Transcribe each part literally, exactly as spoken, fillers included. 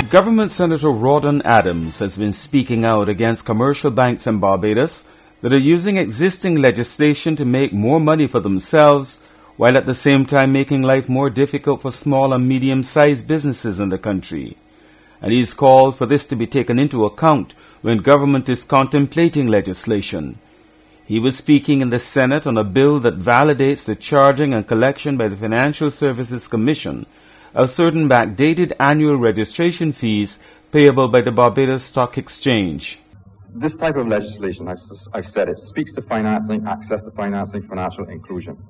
Government Senator Rawdon Adams has been speaking out against commercial banks in Barbados that are using existing legislation to make more money for themselves, while at the same time making life more difficult for small and medium-sized businesses in the country. And he's called for this to be taken into account when government is contemplating legislation. He was speaking in the Senate on a bill that validates the charging and collection by the Financial Services Commission of certain backdated annual registration fees payable by the Barbados Stock Exchange. This type of legislation, I've, I've said it, speaks to financing, access to financing, financial inclusion.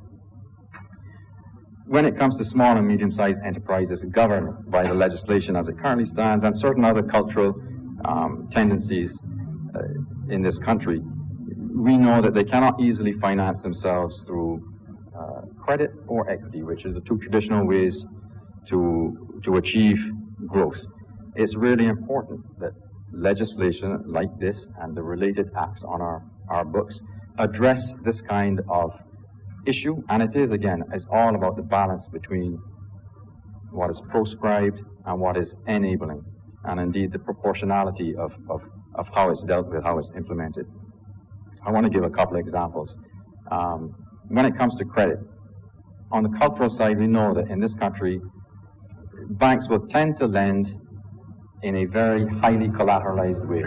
When it comes to small and medium-sized enterprises governed by the legislation as it currently stands and certain other cultural um, tendencies uh, in this country, we know that they cannot easily finance themselves through uh, credit or equity, which are the two traditional ways to, to achieve growth. It's really important that legislation like this and the related acts on our, our books address this kind of issue, and it is, again, it's all about the balance between what is proscribed and what is enabling, and indeed the proportionality of, of, of how it's dealt with, how it's implemented. I want to give a couple of examples. Um, when it comes to credit, on the cultural side, we know that in this country, banks will tend to lend in a very highly collateralized way.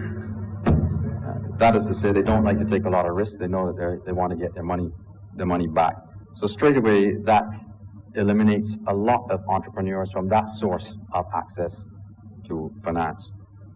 Uh, that is to say, they don't like to take a lot of risk. They know that they they want to get their money, their money back. So straight away, that eliminates a lot of entrepreneurs from that source of access to finance.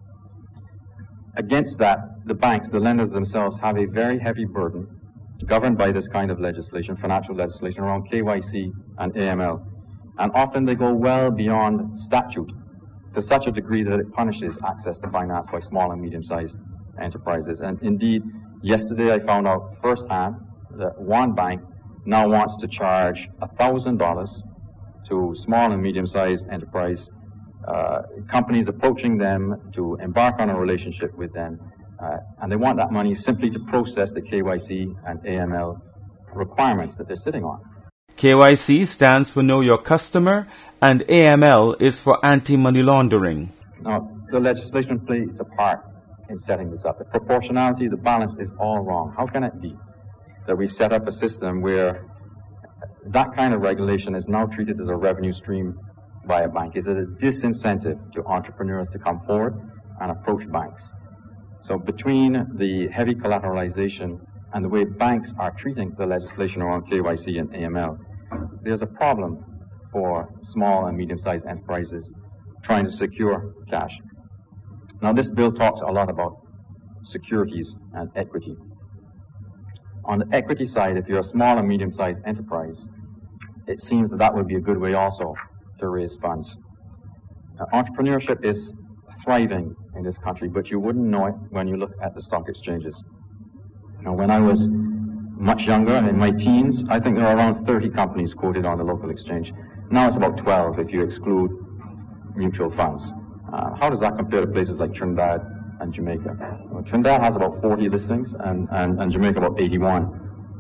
Against that, the banks, the lenders themselves, have a very heavy burden governed by this kind of legislation, financial legislation around K Y C and A M L. And often they go well beyond statute to such a degree that it punishes access to finance by small and medium-sized enterprises. And indeed, yesterday I found out firsthand that one bank now wants to charge one thousand dollars to small and medium-sized enterprise uh, companies approaching them to embark on a relationship with them. Uh, and they want that money simply to process the K Y C and A M L requirements that they're sitting on. K Y C stands for Know Your Customer, and A M L is for Anti-Money Laundering. Now, the legislation plays a part in setting this up. The proportionality, the balance is all wrong. How can it be that we set up a system where that kind of regulation is now treated as a revenue stream by a bank? Is it a disincentive to entrepreneurs to come forward and approach banks? So between the heavy collateralization and the way banks are treating the legislation around K Y C and A M L, there's a problem for small and medium-sized enterprises trying to secure cash. Now, this bill talks a lot about securities and equity. On the equity side, if you're a small and medium-sized enterprise, it seems that that would be a good way also to raise funds. Now, entrepreneurship is thriving in this country, but you wouldn't know it when you look at the stock exchanges. Now, when I was much younger, in my teens, I think there were around thirty companies quoted on the local exchange. Now it's about twelve if you exclude mutual funds. Uh, how does that compare to places like Trinidad and Jamaica? Well, Trinidad has about forty listings and, and, and Jamaica about eighty-one.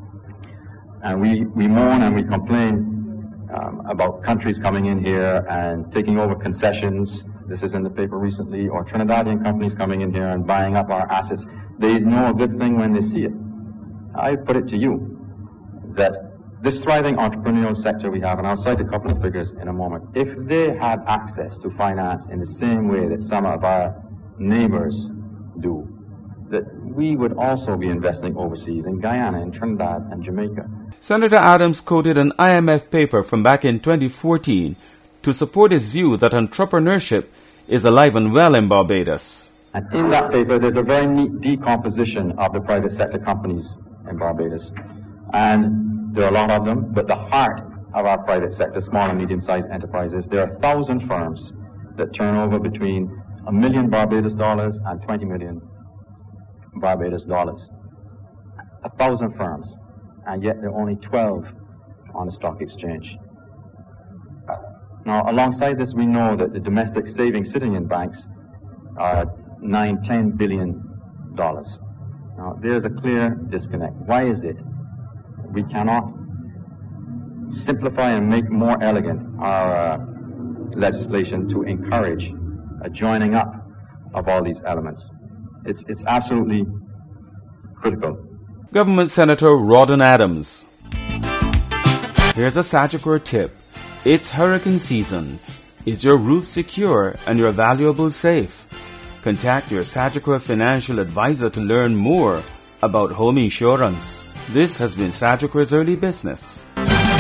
And we, we moan and we complain um, about countries coming in here and taking over concessions. This is in the paper recently, or Trinidadian companies coming in here and buying up our assets. They know a good thing when they see it. I put it to you that this thriving entrepreneurial sector we have, and I'll cite a couple of figures in a moment, if they had access to finance in the same way that some of our neighbors do, that we would also be investing overseas in Guyana, in Trinidad, and Jamaica. Senator Adams quoted an I M F paper from back in twenty fourteen to support his view that entrepreneurship is alive and well in Barbados. And in that paper, there's a very neat decomposition of the private sector companies in Barbados. And there are a lot of them, but the heart of our private sector, small and medium-sized enterprises, there are a thousand firms that turn over between a million Barbados dollars and twenty million Barbados dollars. A thousand firms, and yet there are only twelve on the stock exchange. Now, alongside this, we know that the domestic savings sitting in banks are nine, ten billion dollars. Now, there's a clear disconnect. Why is it we cannot simplify and make more elegant our uh, legislation to encourage a joining up of all these elements. It's, it's absolutely critical. Government Senator Rawdon Adams. Here's a Sagicor tip. It's hurricane season. Is your roof secure and your valuables safe? Contact your Sagicor financial advisor to learn more about home insurance. This has been Sagicor's Early Business.